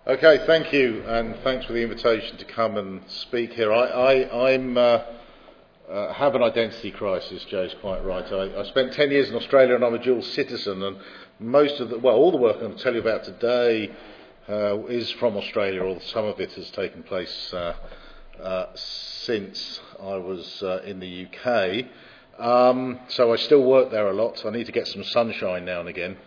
Okay, thank you, and thanks for the invitation to come and speak here. I have an identity crisis. Joe's quite right. I spent 10 years in Australia, and I'm a dual citizen. And all the work I'm going to tell you about today is from Australia, or some of it has taken place since I was in the UK. So I still work there a lot. So I need to get some sunshine now and again.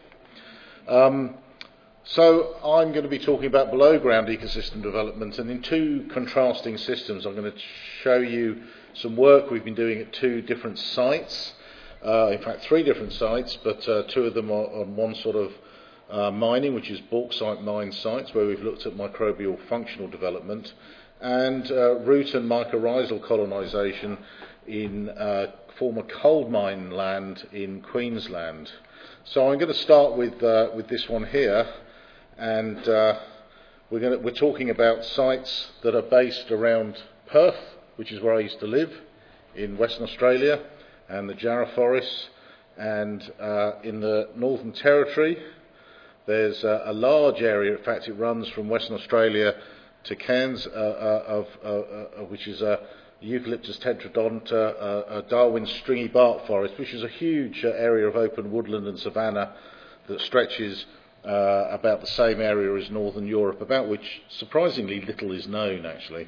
So I'm going to be talking about below ground ecosystem development, and in two contrasting systems I'm going to show you some work we've been doing at two different sites, in fact three different sites, but two of them are on one sort of mining, which is bauxite mine sites, where we've looked at microbial functional development, and root and mycorrhizal colonisation in former coal mine land in Queensland. So I'm going to start with this one here. And we're talking about sites that are based around Perth, which is where I used to live, in Western Australia, and the Jarrah Forests. And in the Northern Territory, there's a large area. In fact, it runs from Western Australia to Cairns, which is a Eucalyptus tetradonta, a Darwin stringy bark forest, which is a huge area of open woodland and savanna that stretches about the same area as Northern Europe, about which surprisingly little is known actually.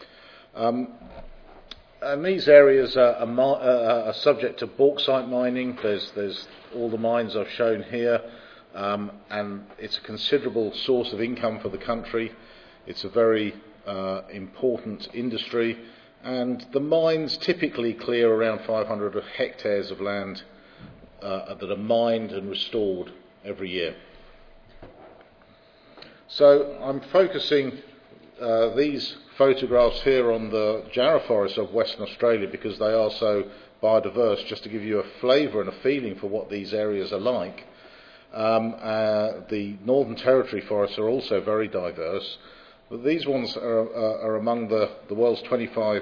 And these areas are subject to bauxite mining. There's all the mines I've shown here, and it's a considerable source of income for the country. It's a very important industry, and the mines typically clear around 500 hectares of land that are mined and restored every year. So I'm focusing these photographs here on the Jarrah Forests of Western Australia because they are so biodiverse, just to give you a flavour and a feeling for what these areas are like. The Northern Territory forests are also very diverse, but these ones are among the world's 25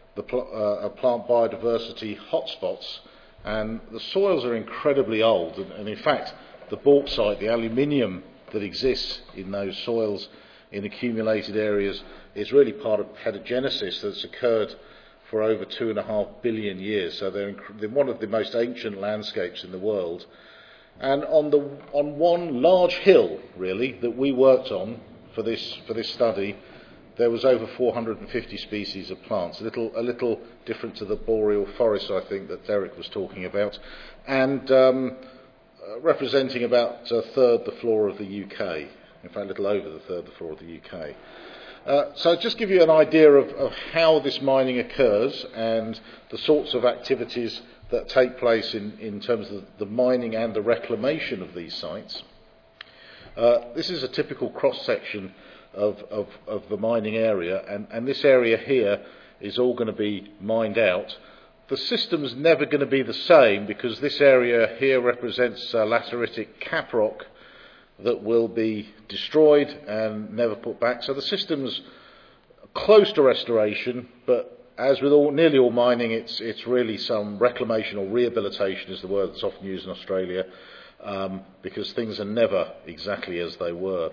plant biodiversity hotspots, and the soils are incredibly old, and in fact the bauxite, the aluminium that exists in those soils in accumulated areas is really part of pedogenesis that's occurred for over 2.5 billion years. So they're one of the most ancient landscapes in the world. And on one large hill, really, that we worked on for this study, there was over 450 species of plants, a little different to the boreal forest, I think, that Derek was talking about, and representing about a third the flora of the UK, in fact a little over the third the flora of the UK. So just give you an idea of how this mining occurs and the sorts of activities that take place in terms of the mining and the reclamation of these sites. This is a typical cross-section of the mining area, and this area here is all going to be mined out. The system's never going to be the same because this area here represents lateritic caprock that will be destroyed and never put back. So the system's close to restoration, but as with nearly all mining, it's really some reclamation or rehabilitation is the word that's often used in Australia, because things are never exactly as they were.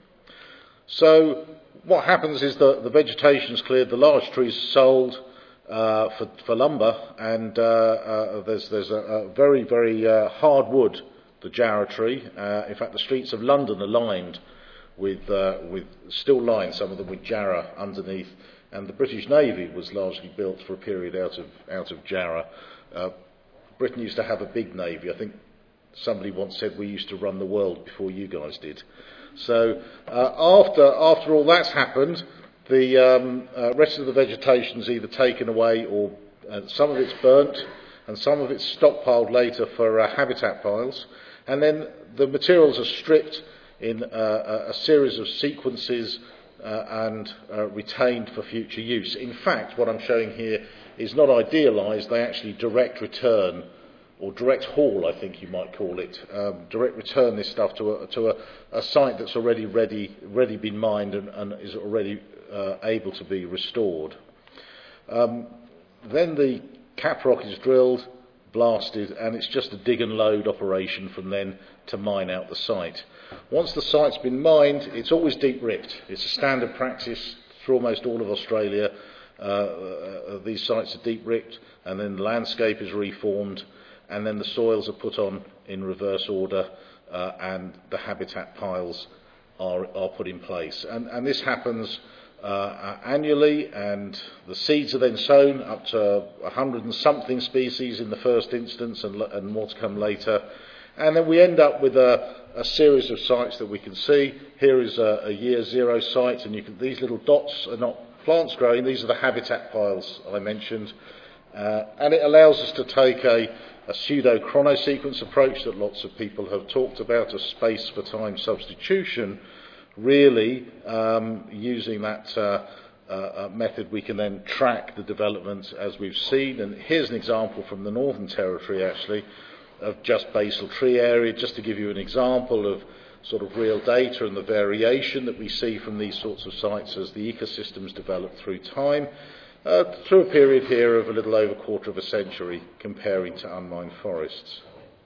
So what happens is that the vegetation's cleared, the large trees are sold for lumber, and there's a very, very hardwood, the Jarrah tree. In fact, the streets of London are lined with still lined, some of them with Jarrah underneath. And the British Navy was largely built for a period out of Jarrah. Britain used to have a big navy. I think somebody once said we used to run the world before you guys did. So after all that's happened, the rest of the vegetation is either taken away or some of it's burnt and some of it's stockpiled later for habitat piles. And then the materials are stripped in a series of sequences and retained for future use. In fact, what I'm showing here is not idealised. They actually direct return, or direct haul, I think you might call it, direct return this stuff to a site that's already been mined and is already able to be restored. Then the caprock is drilled, blasted, and it's just a dig and load operation from then to mine out the site. Once the site's been mined, it's always deep ripped. It's a standard practice through almost all of Australia. These sites are deep ripped, and then the landscape is reformed, and then the soils are put on in reverse order, and the habitat piles are put in place. And this happens annually, and the seeds are then sown, up to 100 and something species in the first instance, and more to come later. And then we end up with a series of sites that we can see. Here is a year zero site, and these little dots are not plants growing, these are the habitat piles I mentioned. And it allows us to take a pseudo-chronosequence approach that lots of people have talked about, a space for time substitution. Really, using that method, we can then track the development as we've seen. And here's an example from the Northern Territory, actually, of just basal tree area, just to give you an example of sort of real data and the variation that we see from these sorts of sites as the ecosystems develop through time, through a period here of a little over a quarter of a century, comparing to unmined forests.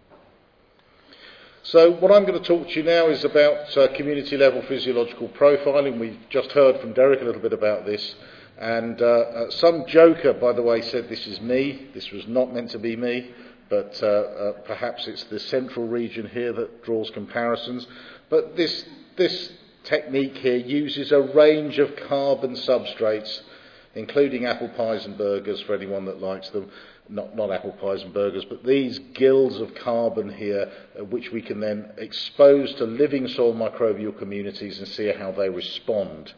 So what I'm going to talk to you now is about community level physiological profiling. We've just heard from Derek a little bit about this, and some joker, by the way, said this is me. This was not meant to be me, but perhaps it's the central region here that draws comparisons. But this technique here uses a range of carbon substrates, including apple pies and burgers for anyone that likes them. Not apple pies and burgers, but these gills of carbon here, which we can then expose to living soil microbial communities and see how they respond.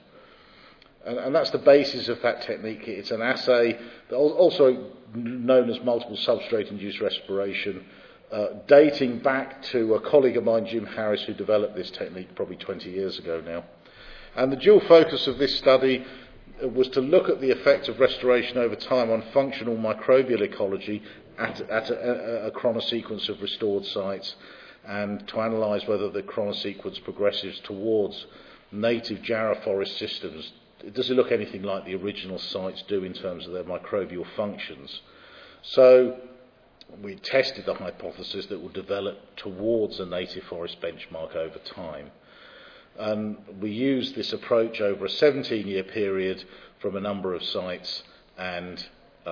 And that's the basis of that technique. It's an assay, also known as multiple substrate-induced respiration, dating back to a colleague of mine, Jim Harris, who developed this technique probably 20 years ago now. And the dual focus of this study was to look at the effect of restoration over time on functional microbial ecology at a chronosequence of restored sites, and to analyse whether the chronosequence progresses towards native jarrah forest systems. Does it look anything like the original sites do in terms of their microbial functions? So we tested the hypothesis that will develop towards a native forest benchmark over time. And we used this approach over a 17-year period from a number of sites and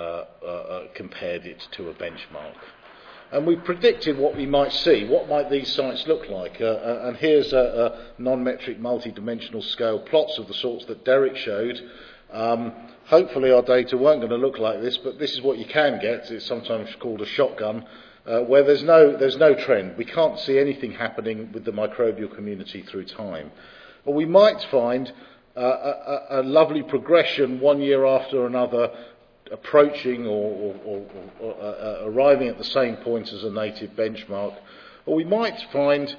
compared it to a benchmark. And we predicted what we might see. What might these sites look like? And here's a non-metric multi-dimensional scale plots of the sorts that Derek showed. Hopefully our data weren't going to look like this, but this is what you can get. It's sometimes called a shotgun, where there's no trend. We can't see anything happening with the microbial community through time. But we might find a lovely progression one year after another, approaching or arriving at the same point as a native benchmark. Or we might find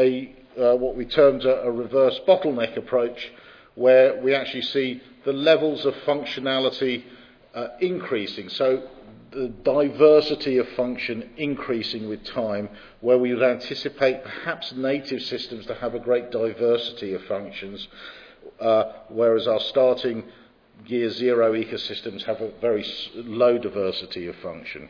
what we termed a reverse bottleneck approach, where we actually see the levels of functionality increasing. So the diversity of function increasing with time, where we would anticipate perhaps native systems to have a great diversity of functions, whereas our starting year zero ecosystems have a very low diversity of function.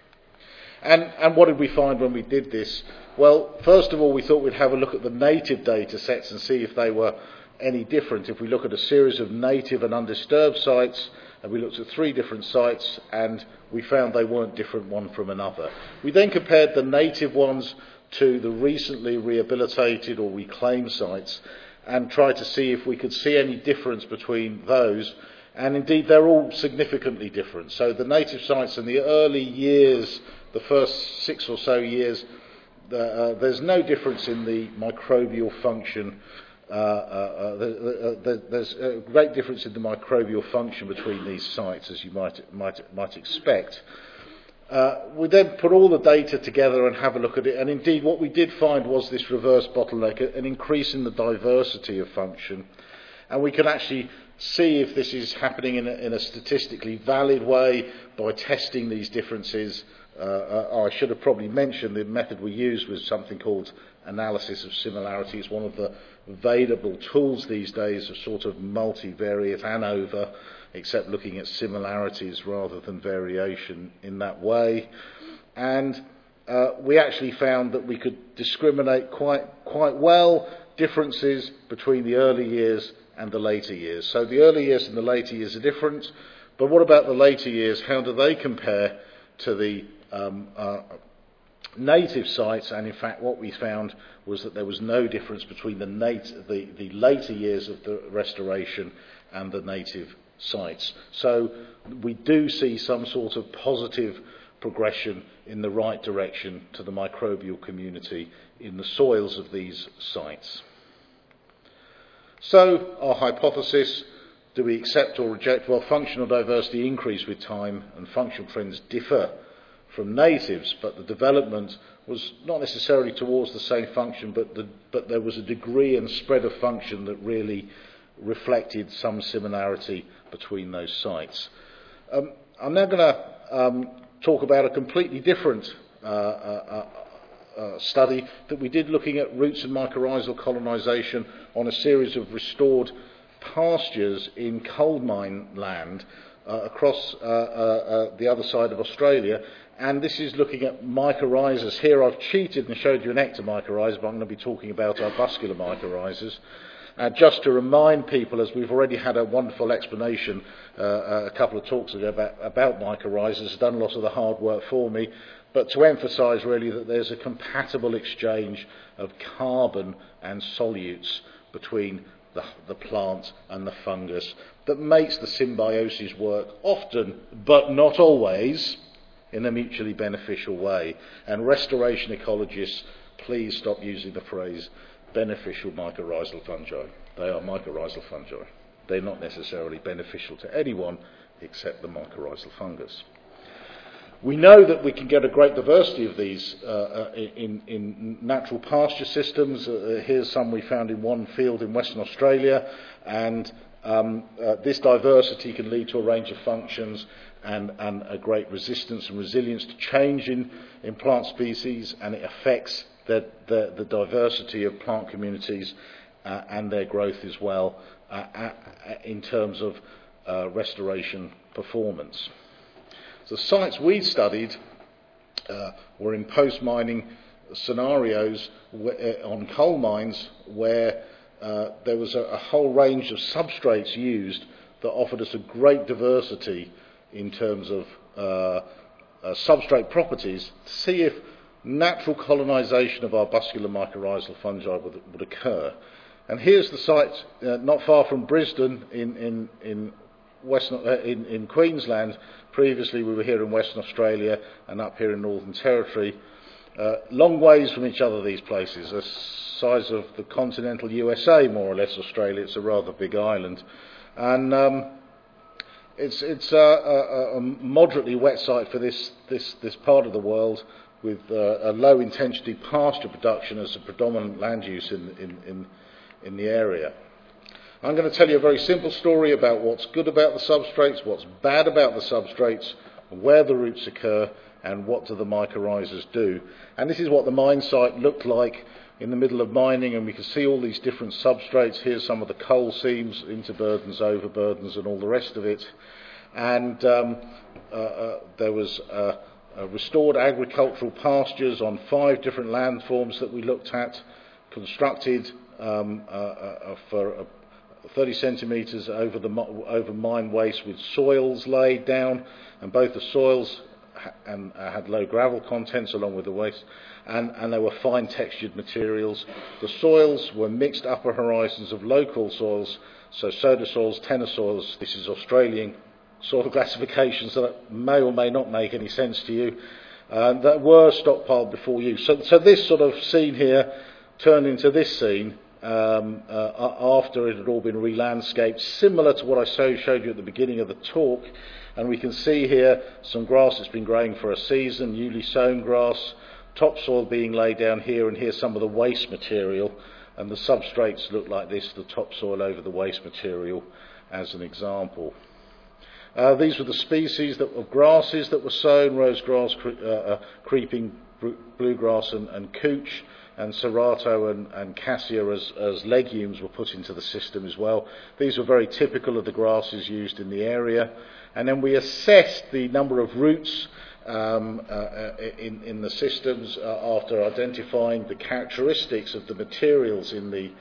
And what did we find when we did this? Well, first of all, we thought we'd have a look at the native data sets and see if they were any different. If we look at a series of native and undisturbed sites, and we looked at 3 different sites, and we found they weren't different one from another. We then compared the native ones to the recently rehabilitated or reclaimed sites and tried to see if we could see any difference between those. And indeed, they're all significantly different. So the native sites in the early years, the first 6 or so years, there's no difference in the microbial function. There's a great difference in the microbial function between these sites, as you might expect. We then put all the data together and have a look at it, and indeed what we did find was this reverse bottleneck, an increase in the diversity of function, and we can actually see if this is happening in a statistically valid way by testing these differences. I should have probably mentioned the method we used was something called analysis of similarities, one of the available tools these days of sort of multivariate ANOVA, except looking at similarities rather than variation in that way. and we actually found that we could discriminate quite well differences between the early years and the later years. So the early years and the later years are different, but what about the later years? How do they compare to the native sites? And in fact what we found was that there was no difference between the later years of the restoration and the native sites. So we do see some sort of positive progression in the right direction to the microbial community in the soils of these sites. So our hypothesis, do we accept or reject? Well, functional diversity increased with time and functional trends differ from natives, but the development was not necessarily towards the same function, but there was a degree and spread of function that really reflected some similarity between those sites. I'm now going to talk about a completely different study that we did looking at roots and mycorrhizal colonisation on a series of restored pastures in coal mine land across the other side of Australia. And this is looking at mycorrhizas. Here I've cheated and showed you an ectomycorrhiza, but I'm going to be talking about our buscular mycorrhizas. Just to remind people, as we've already had a wonderful explanation a couple of talks ago about mycorrhizas, done a lot of the hard work for me, but to emphasise really that there's a compatible exchange of carbon and solutes between the plant and the fungus that makes the symbiosis work often, but not always, in a mutually beneficial way. And restoration ecologists, please stop using the phrase beneficial mycorrhizal fungi. They are mycorrhizal fungi. They're not necessarily beneficial to anyone except the mycorrhizal fungus. We know that we can get a great diversity of these in natural pasture systems. Here's some we found in one field in Western Australia, and this diversity can lead to a range of functions and a great resistance and resilience to change in plant species, and it affects the diversity of plant communities and their growth as well in terms of restoration performance. The sites we studied were in post-mining scenarios on coal mines where there was a whole range of substrates used that offered us a great diversity in terms of substrate properties to see if natural colonisation of our buscular mycorrhizal fungi would occur. And here's the site not far from Brisbane in Queensland. Previously we were here in Western Australia and up here in Northern Territory. Long ways from each other, these places, the size of the continental USA, more or less. Australia, it's a rather big island. And it's a moderately wet site for this part of the world, with a low intensity pasture production as a predominant land use in the area. I'm going to tell you a very simple story about what's good about the substrates, what's bad about the substrates, where the roots occur, and what do the mycorrhizas do. And this is what the mine site looked like in the middle of mining, and we can see all these different substrates. Here's some of the coal seams, interburdens, overburdens, and all the rest of it. And there was restored agricultural pastures on 5 different landforms that we looked at, constructed for 30 centimetres over mine waste with soils laid down, and both the soils had low gravel contents along with the waste, and they were fine textured materials. The soils were mixed upper horizons of local soils, so soda soils, tenor soils. This is Australian soil classifications that may or may not make any sense to you, that were stockpiled before use. So this sort of scene here turned into this scene after it had all been re-landscaped, similar to what I showed you at the beginning of the talk. And we can see here some grass that's been growing for a season, newly sown grass, topsoil being laid down here, and here's some of the waste material, and the substrates look like this, the topsoil over the waste material as an example. These were the species of grasses that were sown: rose grass, creeping bluegrass and couch. and Cerato and Cassia as legumes were put into the system as well. These were very typical of the grasses used in the area. And then we assessed the number of roots in the systems after identifying the characteristics of the materials in the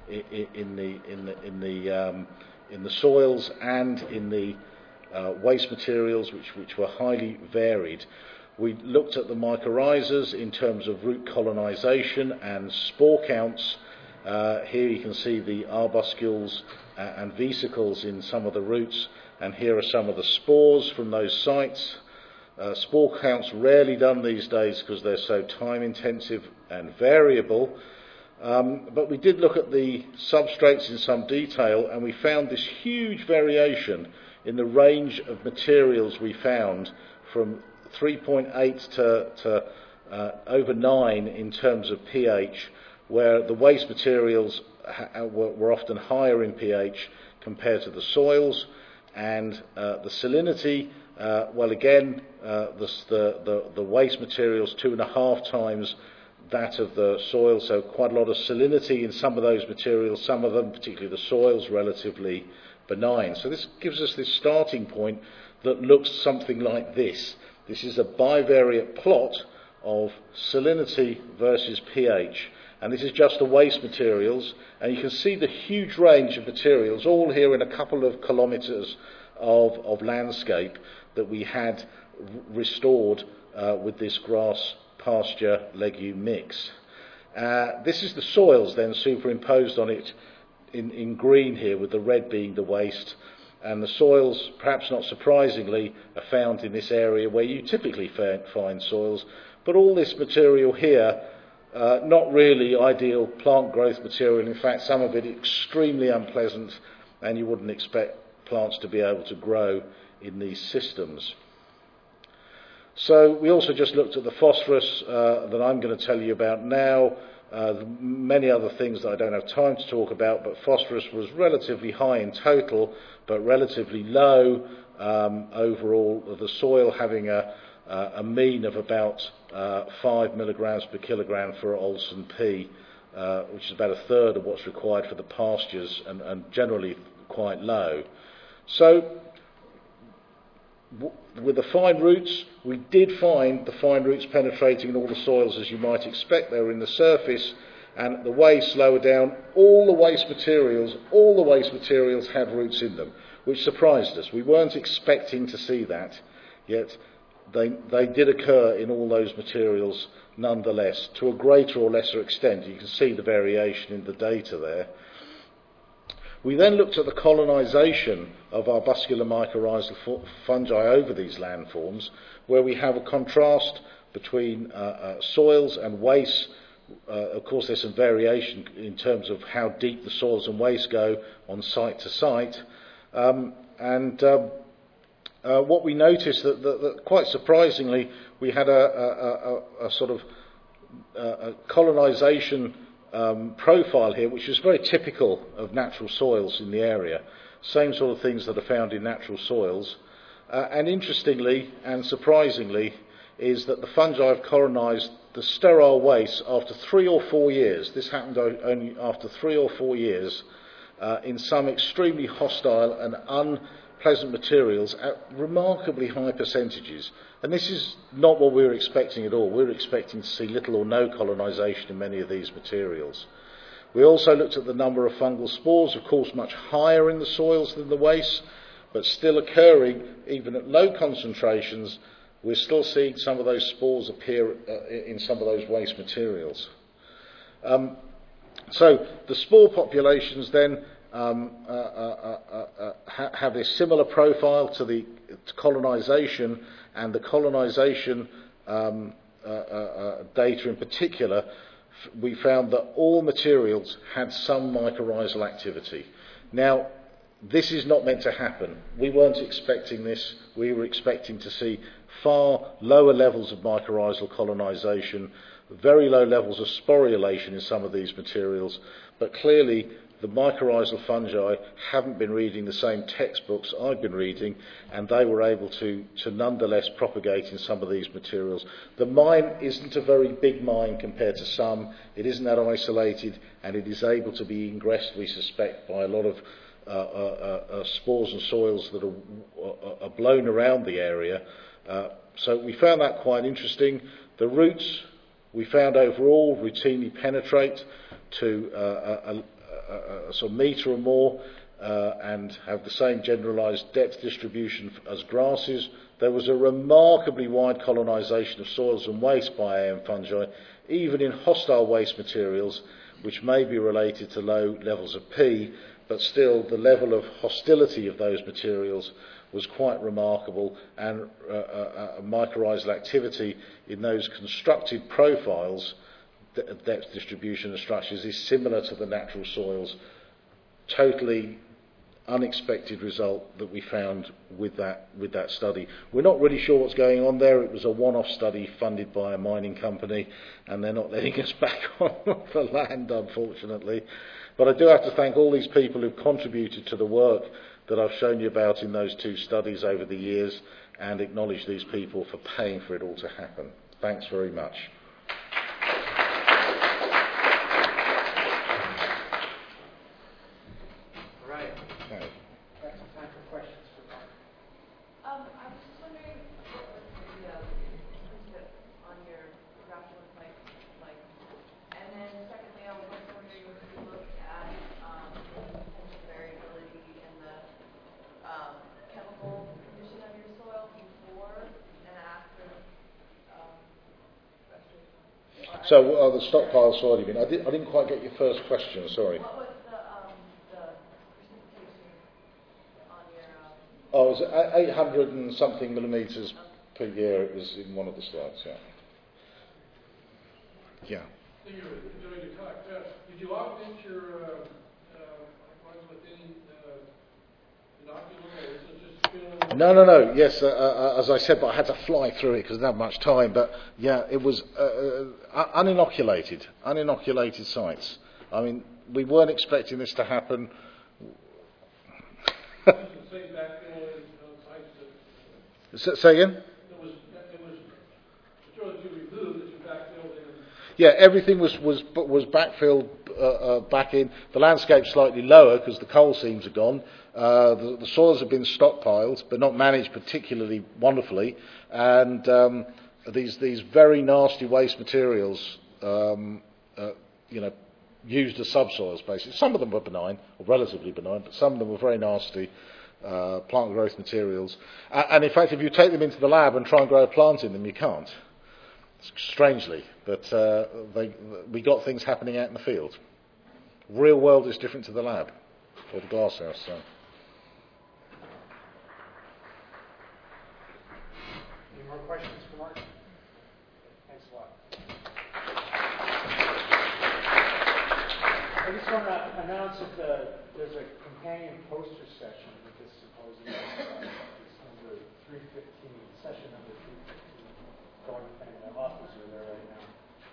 soils and in the waste materials, which were highly varied. We looked at the mycorrhizas in terms of root colonisation and spore counts. Here you can see the arbuscules and vesicles in some of the roots, and here are some of the spores from those sites. Spore counts rarely done these days because they're so time intensive and variable. But we did look at the substrates in some detail, and we found this huge variation in the range of materials we found, from 3.8 to over 9 in terms of pH, where the waste materials were often higher in pH compared to the soils, and the salinity, well again, the waste materials 2.5 times that of the soil, so quite a lot of salinity in some of those materials, some of them, particularly the soils, relatively benign. So this gives us this starting point that looks something like this. This is a bivariate plot of salinity versus pH, and this is just the waste materials, and you can see the huge range of materials all here in a couple of kilometres of landscape that we had restored with this grass pasture legume mix. This is the soils then superimposed on it in green here, with the red being the waste. And the soils, perhaps not surprisingly, are found in this area where you typically find soils. But all this material here, not really ideal plant growth material. In fact, some of it extremely unpleasant, and you wouldn't expect plants to be able to grow in these systems. So we also just looked at the phosphorus that I'm going to tell you about now. Many other things that I don't have time to talk about, but phosphorus was relatively high in total, but relatively low overall, the soil having a mean of about 5 milligrams per kilogram for Olsen P, which is about a third of what's required for the pastures, and generally quite low. So with the fine roots, we did find the fine roots penetrating in all the soils as you might expect. They were in the surface, and the waste lower down, all the waste materials had roots in them, which surprised us. We weren't expecting to see that, yet they did occur in all those materials nonetheless, to a greater or lesser extent. You can see the variation in the data there. We then looked at the colonisation of arbuscular mycorrhizal fungi over these landforms, where we have a contrast between soils and wastes. Of course, there's some variation in terms of how deep the soils and wastes go on site to site. What we noticed that quite surprisingly, we had a sort of colonisation profile here, which is very typical of natural soils in the area. Same sort of things that are found in natural soils. And interestingly and surprisingly is that the fungi have colonised the sterile waste after 3 or 4 years. This happened only after 3 or 4 years in some extremely hostile and unpleasant materials at remarkably high percentages. And this is not what we were expecting at all. We were expecting to see little or no colonisation in many of these materials. We also looked at the number of fungal spores, of course much higher in the soils than the wastes, but still occurring even at low concentrations. We're still seeing some of those spores appear in some of those waste materials. So the spore populations then have a similar profile to the colonisation, and the colonisation data in particular, we found that all materials had some mycorrhizal activity. Now, this is not meant to happen. We weren't expecting this. We were expecting to see far lower levels of mycorrhizal colonisation very low levels of sporulation in some of these materials, but clearly the mycorrhizal fungi haven't been reading the same textbooks I've been reading, and they were able to nonetheless propagate in some of these materials. The mine isn't a very big mine compared to some. It isn't that isolated, and it is able to be ingressed, we suspect, by a lot of spores and soils that are blown around the area. So we found that quite interesting. The roots we found overall routinely penetrate to a sort of metre or more and have the same generalised depth distribution as grasses. There was a remarkably wide colonisation of soils and waste by AM fungi, even in hostile waste materials, which may be related to low levels of P, but still the level of hostility of those materials was quite remarkable, and mycorrhizal activity in those constructed profiles, depth distribution and structures, is similar to the natural soils. Totally unexpected result that we found with that study. We're not really sure what's going on there. It was a one-off study funded by a mining company, and they're not letting us back on the land, unfortunately. But I do have to thank all these people who've contributed to the work that I've shown you about in those two studies over the years, and acknowledge these people for paying for it all to happen. Thanks very much. So the stockpile soil, you mean? I didn't quite get your first question, sorry. What was the precipitation on your... Oh, it was 800 and something millimetres per year. It was in one of the slides, yeah. Yeah. So you were doing a talk test. Did you augment your ones with any inoculant, or was it just film? No. Yes, as I said, but I had to fly through it because I didn't have much time. But yeah, it was uninoculated sites. I mean, we weren't expecting this to happen. Say again? Yeah, everything was backfilled back in. The landscape's slightly lower because the coal seams are gone. The soils have been stockpiled, but not managed particularly wonderfully. And these very nasty waste materials, used as subsoils basically. Some of them were benign, or relatively benign, but some of them were very nasty plant growth materials. And in fact, if you take them into the lab and try and grow a plant in them, you can't. Strangely, but we got things happening out in the field. Real world is different to the lab or the glasshouse. So. Any more questions for Mark? Thanks a lot. I just want to announce that there's a companion poster session with this symposium. It's number 315, session number 315. Going and the authors are there right now.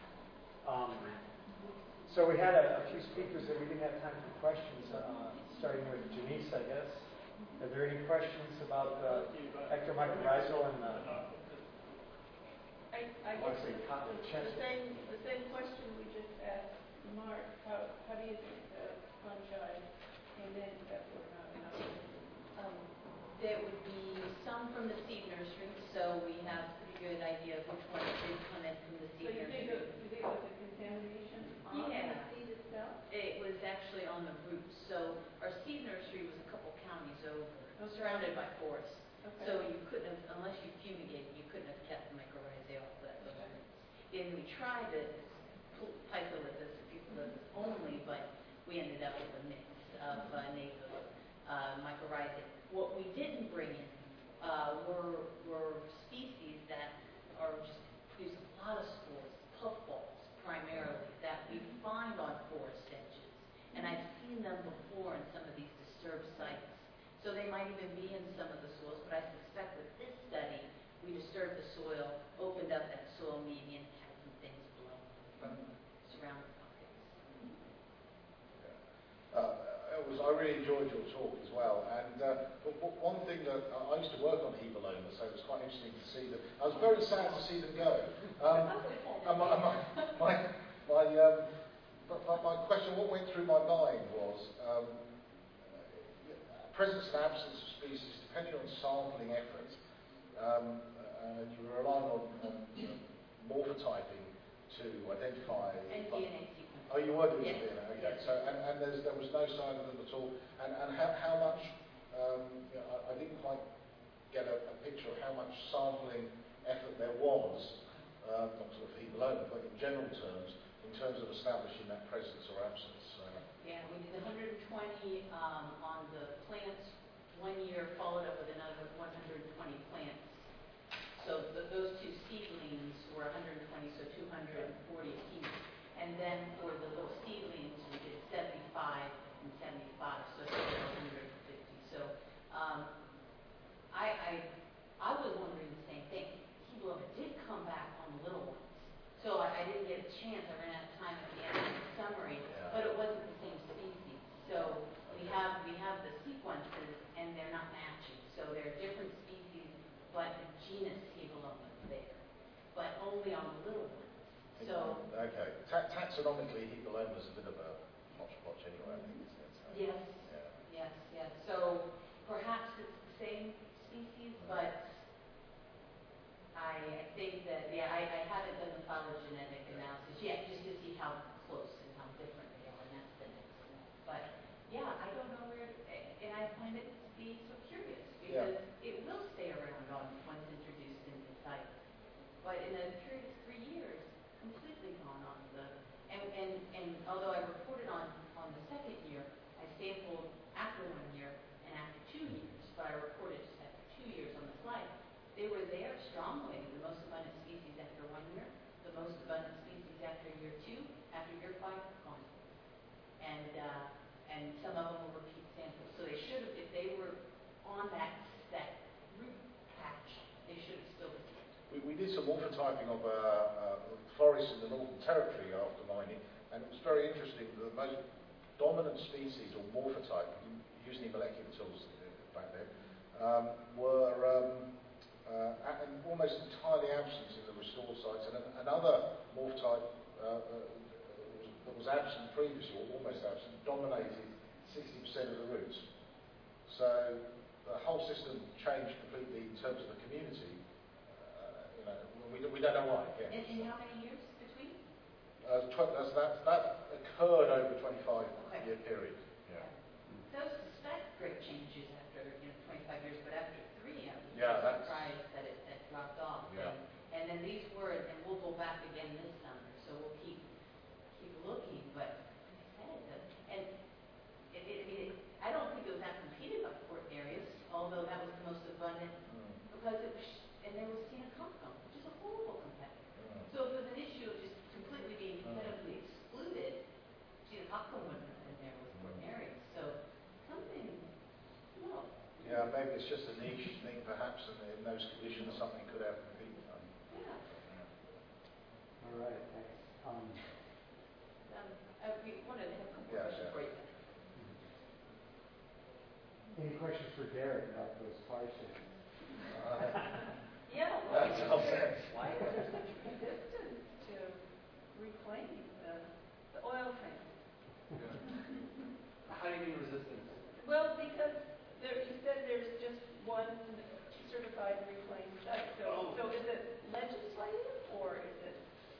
So we had a few speakers that we didn't have time for questions, starting with Janice, I guess. Are there any questions about ectomycorrhizal and the... I guess the same question we just asked Mark. How do you think the fungi came in that were not enough? There would be some from the seed nursery, so we have a pretty good idea of which ones did come in from the seed nursery. Do you think it was a contamination on the seed itself? It was actually on the roots. So our seed nursery was a couple counties over, surrounded by forests. Okay. So you couldn't have, unless you fumigated, you couldn't have kept the mycorrhizae off those roots. And we tried to Phycolithus only, but we ended up with a mix of native mycorrhizae. What we didn't bring in were species that are just produce a lot of spores, puffballs primarily, that we find on forest edges. And I've seen them before in some of these disturbed sites. So they might even be in some of the soils, but I suspect with this study, we disturbed the soil, opened up that soil median, had some things blown. I really enjoyed your talk as well. And but one thing that I used to work on Hebeloma, so it was quite interesting to see them. I was very sad to see them go. And my question, what went through my mind was presence and absence of species depending on sampling effort. And you were relying on morphotyping to identify. And DNA sequencing. Oh, you were doing Yes. DNA, okay. Yes. So, and there was no sign of them at all. And how much, I didn't quite get a picture of how much sampling effort there was, not sort of Hebeloma, but in general terms, in terms of establishing that presence or absence. Yeah, we did 120 on the plants 1 year, followed up with another 120 plants. So those two seedlings were 120, so 240 apiece. And then for the little seedlings, we did 75 and 75, so 150. So I was wondering the same thing. Hebeloma did come back on the little ones. So I didn't get a chance. I ran out of time at the end of the summary, but it wasn't the same species. So we have the sequences, and they're not matching. So they're different species, but the genus Hebeloma is there, but only on the little ones. So Okay. Taxonomically, Hebeloma is a bit of a hodgepodge anyway, I think. yes, yes. So perhaps it's the same species, but I think that, I haven't done the phylogenetic analysis yet, just to see how close and how different they are, and that's the next step. But yeah, I don't know where, and I find it to be so curious, because it will stay around once introduced into site. But in a period of 3 years, completely gone on and although I reported on the second year, I sampled after 1 year and after 2 years, but I reported just after 2 years on the slide. They were there strongly, the most abundant species after 1 year, the most abundant species after year 2, after year 5, gone. And some of them were repeat samples. So they should have, if they were on that root patch, they should have still been. We did some morphotyping of forests in the Northern Territory after mining, and it was very interesting. The most dominant species, or morphotype, using molecular tools back then, were almost entirely absent in the restored sites, and another morphotype that was absent previously, or almost absent, dominated 60% of the roots. So the whole system changed completely in terms of the community. We don't know why. Yeah. And how many years between? That occurred over a 25-year period. Yeah. Those suspect great changes after 25 years, but after 3, I was surprised that it dropped off. Yeah. And then these were, and we'll go back again this summer, so we'll keep looking. But like I said, I don't think it was outcompeted by Quaternarius, although that was the most abundant, because it was, and there was Phenococum, which is a horrible competitor. So if it was an issue of just completely being competitively excluded, Phenococum wouldn't have been there with Quaternarius. So something, no. Yeah, maybe it's just a niche thing, perhaps, and in those conditions something could have competed. Yeah. All right, thanks. We wanted to have a couple questions for you. Any questions for Derek about those tar sands? Yeah. That's all sense. Why is there such resistance to reclaiming the oil train? How do you mean resistance? Well, because you said there's just one certified reclaimed site. So is it legislative or is it?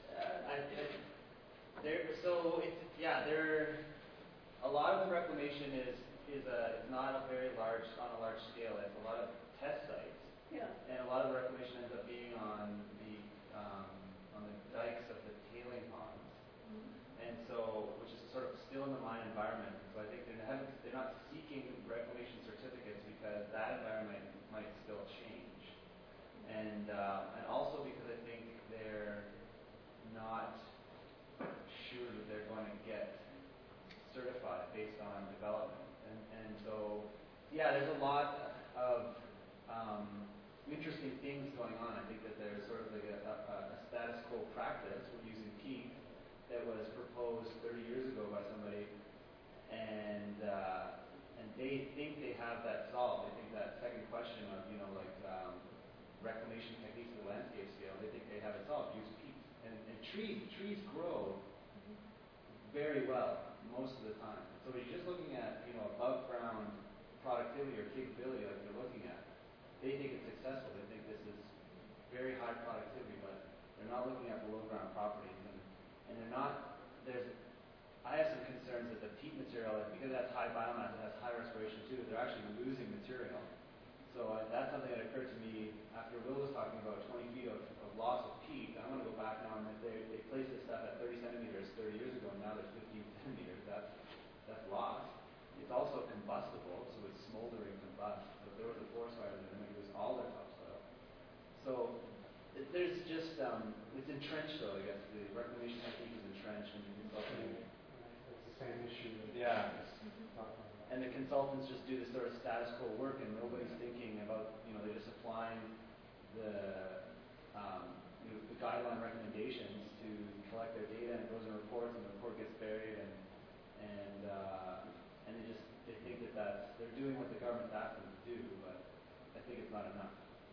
A lot of the reclamation is not on a large scale. It's a lot of test sites. Yeah. And a lot of the reclamation ends up being on the dikes of the tailing ponds. Mm-hmm. And so, which is sort of still in the mine environment. So I think they're not seeking reclamation certificates because that environment might still change. And also because I think they're not sure that they're going to get certified based on development. And so, there's a lot of interesting things going on. I think that there's sort of like a status quo practice. We're using peat that was proposed 30 years ago by somebody, and they think they have that solved. They think that second question of, reclamation techniques at the landscape scale, they think they have it solved. Use peat. And trees grow very well most of the time. So when you're just looking at, above ground productivity or capability like they're looking at, they think it's successful. They think this is very high productivity, but they're not looking at below ground properties. And they're not, I have some concerns that the peat material, because it has high biomass, it has high respiration too, they're actually losing material. So that's something that occurred to me after Will was talking about 20 feet of loss of peat. I want to go back now, and if they placed this stuff at 30 centimeters 30 years ago, and now there's 15 centimeters, that's lost. It's also combustible, so it's smoldering combust. So if there was a forest fire, then they lose all their topsoil. So there's just, it's entrenched though, I guess. The reclamation technique is entrenched in the consulting. It's the same issue. Yeah. And the consultants just do this sort of status quo work, and nobody's thinking about, they're just applying the guideline recommendations to collect their data, and it goes in reports, and the report gets buried, and they think that they're doing what the government's asked them to do, but I think it's not enough.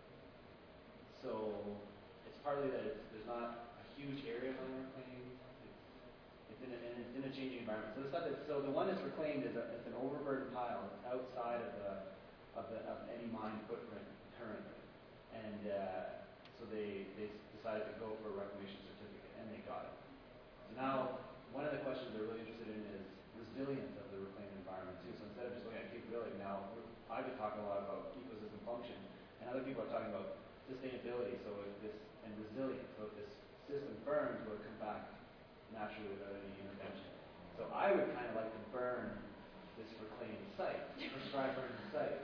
So it's partly that there's not a huge area of land reclaimed. It's in a changing environment. So the one that's reclaimed is it's an overburden pile. It's outside of any mine footprint currently, and so they decided to go for a reclamation certificate, and they got it. So now one of the questions they're really interested in is resilience of the reclaimed environment too. So instead of just looking at capability, now I've been talking a lot about ecosystem function, and other people are talking about sustainability. And resilience. So if this system burns, will it come back naturally without any intervention? So I would kind of like to burn this reclaimed site, prescribed burning site.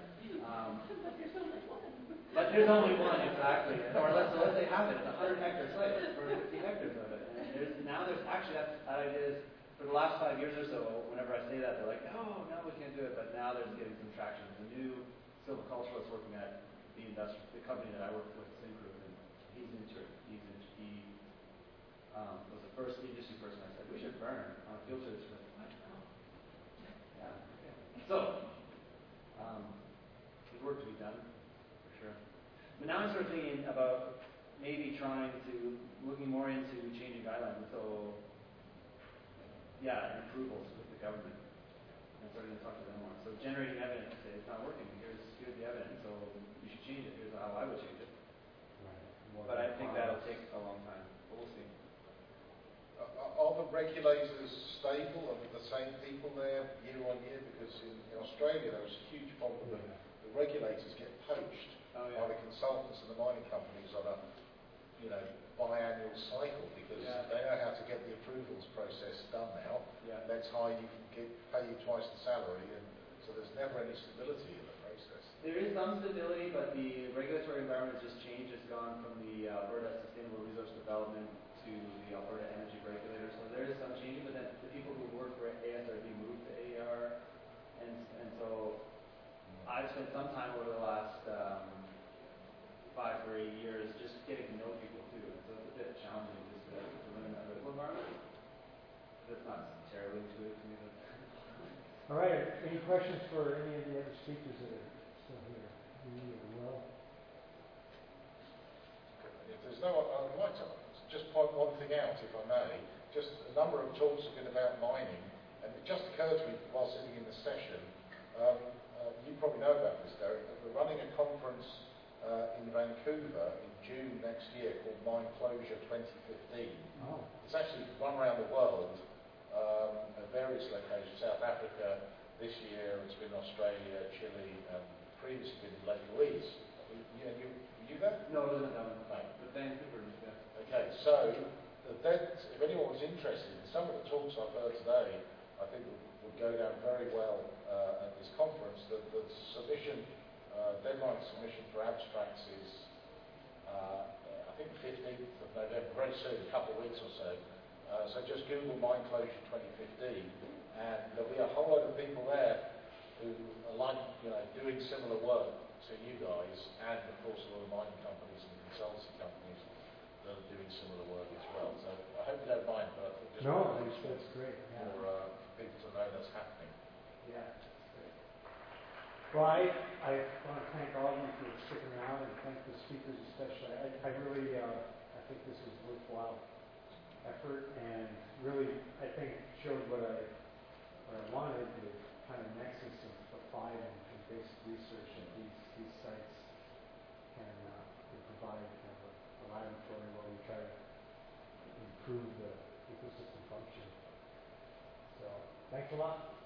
But there's only one, exactly. Or let's say half it. It's a 100-hectare site. Let's burn 50 hectares of it. And there's actually that idea is, for the last 5 years or so, whenever I say that, they're like, no, we can't do it. But now there's getting some traction. There's a new silviculturalist working at the company that I work with, Syncrude, and he's into it. He was the first industry person I said, we should burn on a field trip. What? No. Yeah. Okay. So, there's work to be done, for sure. But now I'm sort of thinking about maybe looking more into changing guidelines. So, and approvals with the government. And starting to talk to them more. So generating evidence to say it's not working. Here's the evidence, so you should change it. Here's how I would change it. Right. But I think that'll take a long time. But we'll see. Are the regulators stable? Are the same people there year on year? Because in Australia there was a huge problem that the regulators get poached by the consultants and the mining companies on a biannual cycle, because they know how to get the approvals process done now. Let's hire you, pay you twice the salary, and so there's never any stability in the process. There is some stability, but the regulatory environment has just changed. It's gone from the Alberta Sustainable Resource Development to the Alberta Energy Regulator. So there is some changing, but then the people who work for ASRD moved to AER, and so I've spent some time over the last 5 or 8 years just getting to know people too. And so it's a bit challenging just to learn that political environment. But it's not terribly intuitive to me. All right. Any questions for any of the other speakers that are still here? Me or Will? If there's no one, I'd like to just point one thing out, if I may. Just a number of talks have been about mining, and it just occurred to me while sitting in the session, you probably know about this, Derek, that we're running a conference in Vancouver in June next year called Mine Closure 2015. Oh. It's actually run around the world at various locations. South Africa this year, it's been Australia, Chile, and previously been in Lake Louise. Were you there? No, it wasn't done. No. But Vancouver, yeah. Okay, so if anyone was interested, some of the talks I've heard today, I think would go down very well at this conference. The submission, deadline submission for abstracts is, I think, the 15th of November, very soon, a couple of weeks or so. So just Google Mine Closure 2015, and there'll be a whole lot of people there who are like, doing similar work to you guys, and of course a lot of mining companies and consultancy companies that are doing similar work as well. So I hope you don't mind, but I think just that's great. for people to know that's happening. Yeah, that's great. Well, I want to thank all of you for sticking around and thank the speakers especially. I really, I think this was worthwhile effort and really, I think showed what I wanted, the kind of nexus of applied and basic research that these sites can provide kind of a laboratory where we try to improve the ecosystem function. So, thanks a lot.